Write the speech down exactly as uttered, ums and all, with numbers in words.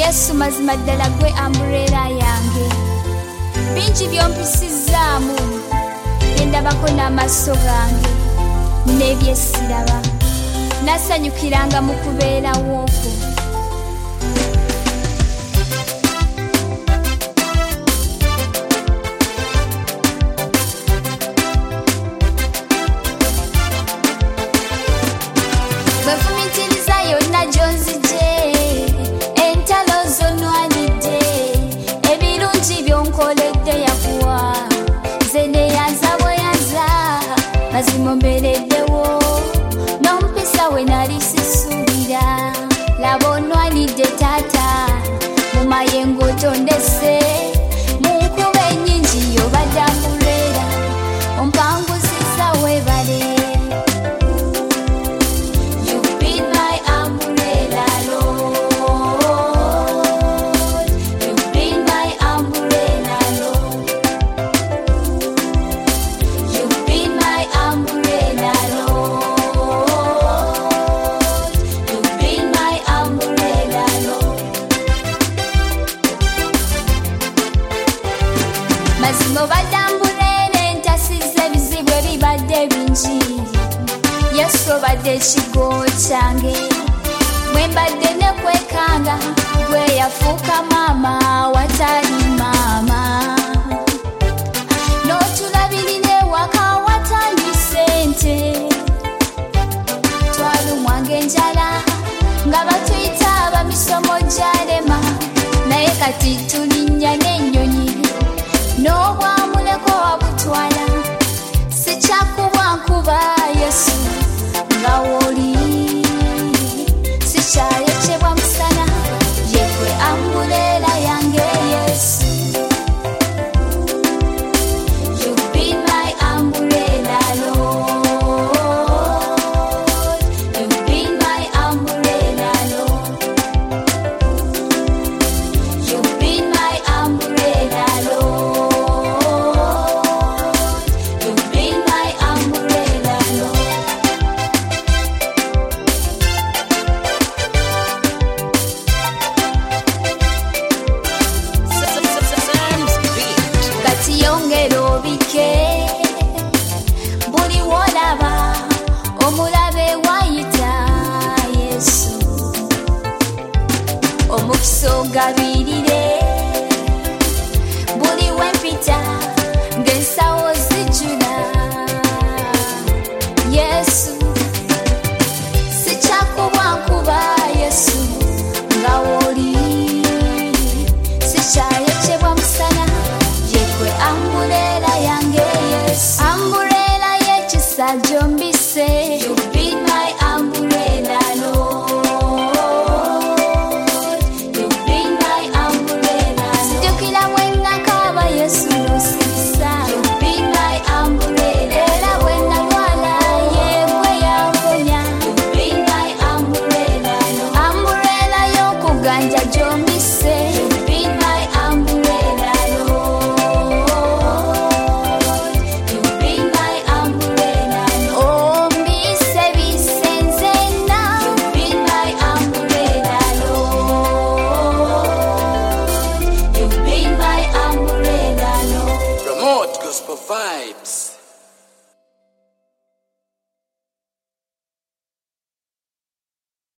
Yesu mazima ddala gwe umbrella yange. Bingi byompisizaamu byendabako n'amaaso gange n'ebyesiraba, nasanyukiranga mu kubeerawo okwo. Bwefumitiriza yonna gy'onzigye, entalo zonnwanidde, ebirungi byonkoledde yakuwa, nze neyanza bweyanza, mazima ombeereddewo, n'ompisa we nali sisuubira. Laba onnwanidde taata, mu mayengo tondese, mu nkuba ennyingi y'obadde umbrella, ompanguzizza weebale. Mazima obadde umbrella entasiza ebizibu ebibadde bingi. Yesu obadde ekigo kyange, bwe mbadde ne kwekanga, gwe yafuuka maama watali maama, n'otulabirira ewaka watali ssente. Twalumwanga enjala nga batuyita abamisomo gy'alema, naye kati tulinnya n'ennyonyi, n'obwamuleko wabutwala. Sikyakubwa nkuba Yesu nga woli, sikyayokebwa musana, ye gwe umbrella yange Yesu. You've been my umbrella, Lord. You've been my umbrella, Lord. You've been my umbrella, Lord. You've been my umbrella, Lord. Kati yongera obike, buli w'olaba omulabe wayita Yesu. Omukisa ogabirire buli wempita ng'ensawo zijjula. Yesu sikyakubwa nkuba Yesu nga woli, sikyayokebwa musana, ye gwe umbrella yange Yesu. Umbrella y'ekisa gyombise,